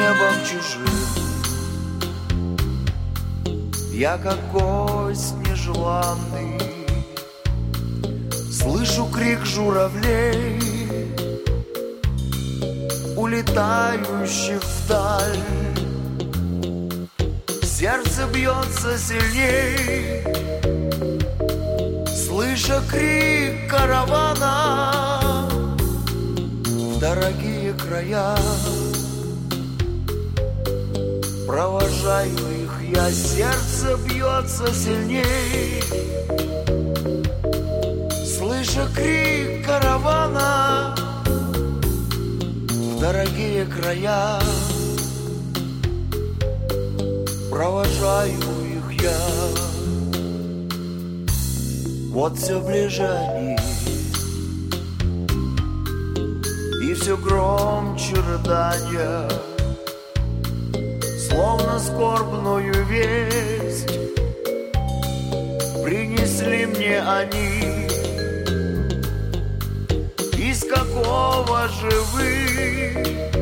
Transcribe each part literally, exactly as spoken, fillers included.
небом чужим. Я как гость нежеланный, слышу крик журавлей, улетающих вдаль. Сердце бьется сильней, слыша крик каравана в дорогие края. Провожаю их я, сердце бьется сильней, слыша крик каравана в дорогие края. Провожаю их я. Вот все ближе они, и все громче рыдания, словно скорбную весть принесли мне они. Из какого же вы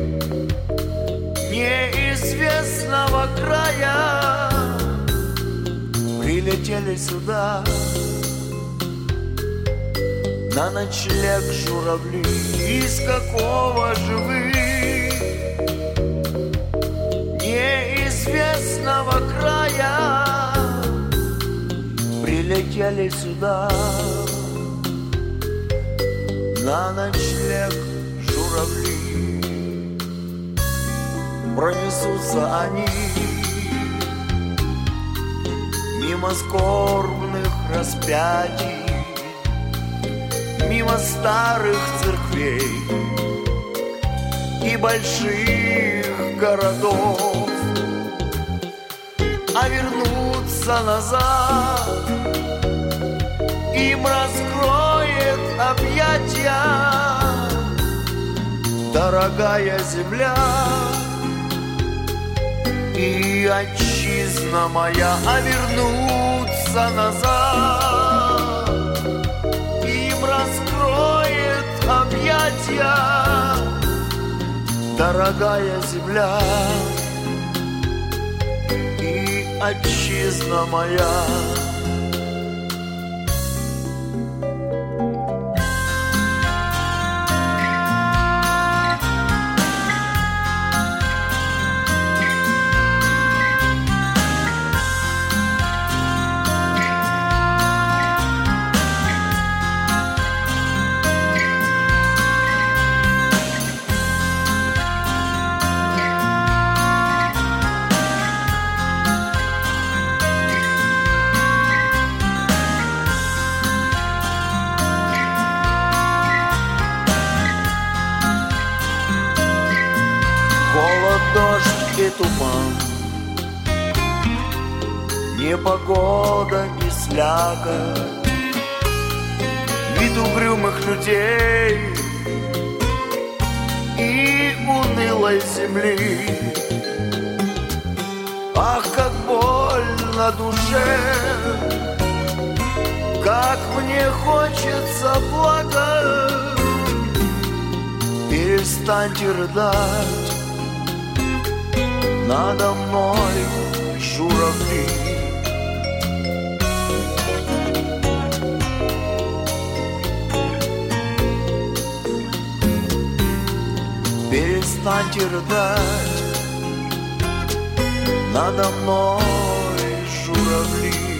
неизвестного края прилетели сюда на ночлег журавли? Из какого же вы неизвестного края прилетели сюда на ночлег журавли? Пронесутся они мимо скорбных распятий, мимо старых церквей и больших городов, а вернуться назад им раскроет объятия дорогая земля и отчизна моя. А вернуться назад им раскроет объятия дорогая земля и отчизна моя. Холод, дождь и туман, непогода и слякоть, вид угрюмых людей и унылой земли. Ах, как больно душе, как мне хочется плакать. Перестаньте рыдать надо мной, журавли. Перестаньте рыдать надо мной, журавли.